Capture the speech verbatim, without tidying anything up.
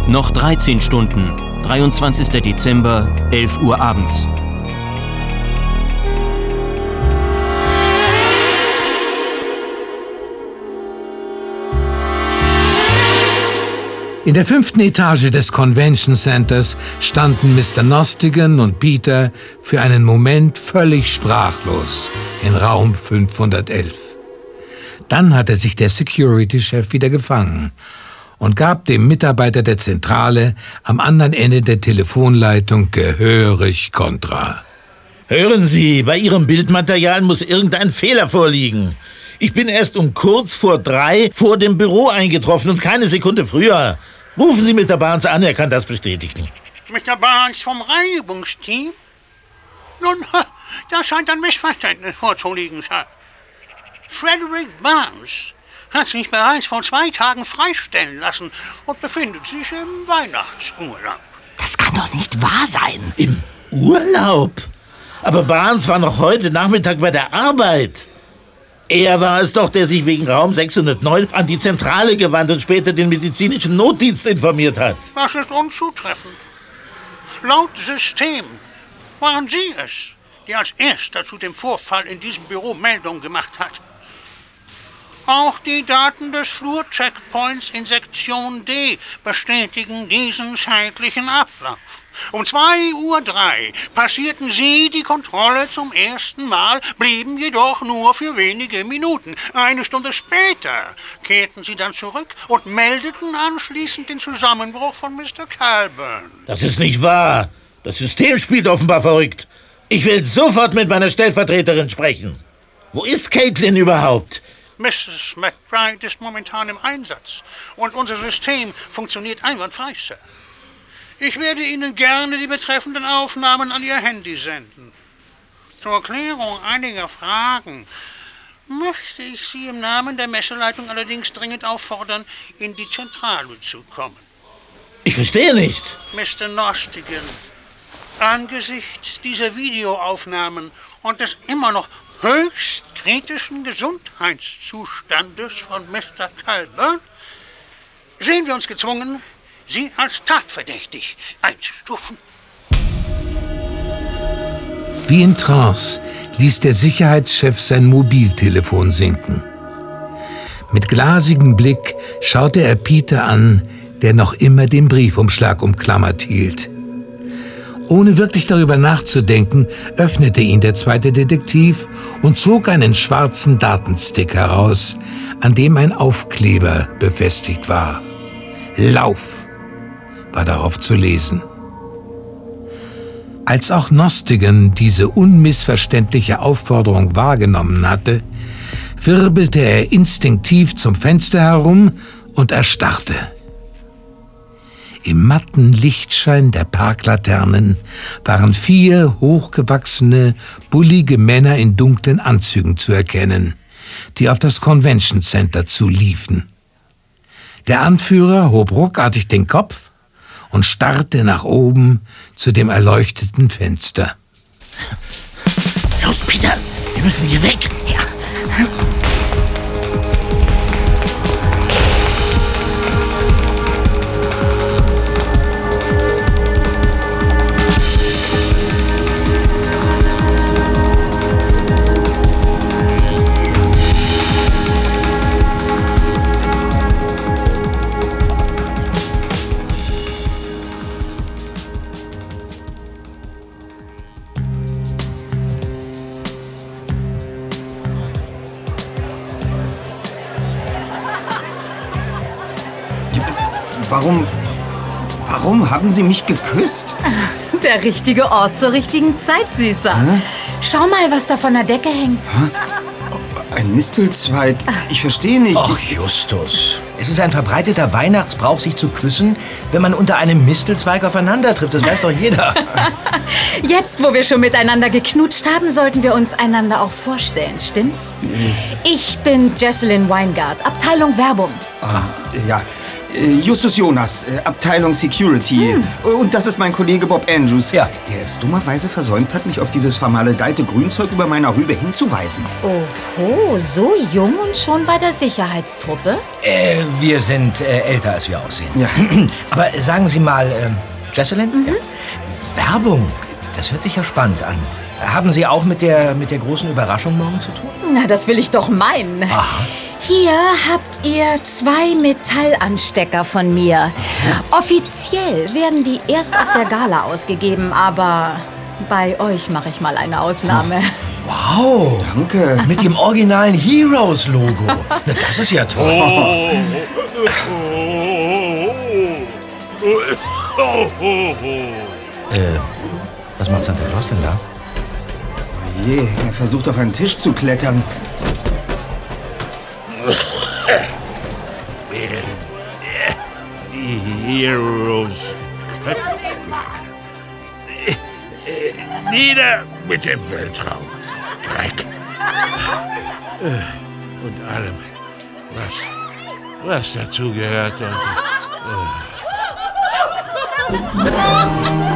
Noch dreizehn Stunden, dreiundzwanzigster Dezember, elf Uhr abends. In der fünften Etage des Convention Centers standen Mister Nostigan und Peter für einen Moment völlig sprachlos in Raum fünfhundertelf. Dann hatte sich der Security-Chef wieder gefangen und gab dem Mitarbeiter der Zentrale am anderen Ende der Telefonleitung gehörig Kontra. Hören Sie, bei Ihrem Bildmaterial muss irgendein Fehler vorliegen. Ich bin erst um kurz vor drei vor dem Büro eingetroffen und keine Sekunde früher. Rufen Sie Mister Barnes an, er kann das bestätigen. Mister Barnes vom Reinigungsteam? Nun, da scheint ein Missverständnis vorzuliegen, Sir. Frederick Barnes hat sich bereits vor zwei Tagen freistellen lassen und befindet sich im Weihnachtsurlaub. Das kann doch nicht wahr sein. Im Urlaub? Aber Barnes war noch heute Nachmittag bei der Arbeit. Er war es doch, der sich wegen Raum sechshundertneun an die Zentrale gewandt und später den medizinischen Notdienst informiert hat. Das ist unzutreffend. Laut System waren Sie es, die als Erster zu dem Vorfall in diesem Büro Meldung gemacht hat. Auch die Daten des Flurcheckpoints in Sektion D bestätigen diesen zeitlichen Ablauf. Um zwei Uhr drei passierten Sie die Kontrolle zum ersten Mal, blieben jedoch nur für wenige Minuten. Eine Stunde später kehrten Sie dann zurück und meldeten anschließend den Zusammenbruch von Mister Calburn. Das ist nicht wahr. Das System spielt offenbar verrückt. Ich will sofort mit meiner Stellvertreterin sprechen. Wo ist Caitlin überhaupt? Misses McBride ist momentan im Einsatz und unser System funktioniert einwandfrei, Sir. Ich werde Ihnen gerne die betreffenden Aufnahmen an Ihr Handy senden. Zur Klärung einiger Fragen möchte ich Sie im Namen der Messeleitung allerdings dringend auffordern, in die Zentrale zu kommen. Ich verstehe nicht. Mister Nostigan, angesichts dieser Videoaufnahmen und des immer noch höchst kritischen Gesundheitszustandes von Mister Calburn sehen wir uns gezwungen, Sie als tatverdächtig einzustufen. Wie in Trance ließ der Sicherheitschef sein Mobiltelefon sinken. Mit glasigem Blick schaute er Peter an, der noch immer den Briefumschlag umklammert hielt. Ohne wirklich darüber nachzudenken, öffnete ihn der zweite Detektiv und zog einen schwarzen Datenstick heraus, an dem ein Aufkleber befestigt war. Lauf war darauf zu lesen. Als auch Nostigan diese unmissverständliche Aufforderung wahrgenommen hatte, wirbelte er instinktiv zum Fenster herum und erstarrte. Im matten Lichtschein der Parklaternen waren vier hochgewachsene, bullige Männer in dunklen Anzügen zu erkennen, die auf das Convention Center zuliefen. Der Anführer hob ruckartig den Kopf und starrte nach oben zu dem erleuchteten Fenster. Los, Peter, wir müssen hier weg. Ja. Warum, warum haben Sie mich geküsst? Der richtige Ort zur richtigen Zeit, Süßer. Hä? Schau mal, was da von der Decke hängt. Hä? Ein Mistelzweig? Ich verstehe nicht. Ach, Justus. Es ist ein verbreiteter Weihnachtsbrauch, sich zu küssen, wenn man unter einem Mistelzweig aufeinander trifft. Das weiß doch jeder. Jetzt, wo wir schon miteinander geknutscht haben, sollten wir uns einander auch vorstellen, stimmt's? Ich bin Jesselyn Weingart, Abteilung Werbung. Ah, ja, Äh, Justus Jonas, äh, Abteilung Security. Hm. Und das ist mein Kollege Bob Andrews. Ja. Der es dummerweise versäumt hat, mich auf dieses vermaledeite Grünzeug über meiner Rübe hinzuweisen. Oho, so jung und schon bei der Sicherheitstruppe? Äh, wir sind äh, älter, als wir aussehen. Ja. Aber sagen Sie mal, äh, Jesselyn? Mhm. Ja. Werbung, das hört sich ja spannend an. Haben Sie auch mit der, mit der großen Überraschung morgen zu tun? Na, das will ich doch meinen. Aha. Hier habt ihr zwei Metallanstecker von mir. Offiziell werden die erst auf der Gala ausgegeben, aber bei euch mache ich mal eine Ausnahme. Wow. Danke. Mit dem originalen Heroes-Logo. Na, das ist ja toll. äh, was macht Santa Claus denn da? Oh je, er versucht auf einen Tisch zu klettern. Die Heroes. Nieder mit dem Weltraum. Dreck. Und allem, was, was dazu gehört. Und, äh.